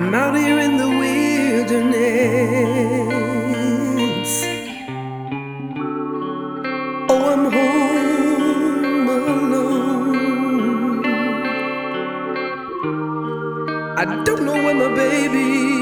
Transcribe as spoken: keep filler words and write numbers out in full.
I'm out here in the wilderness. Oh, I'm home alone. I don't know where my baby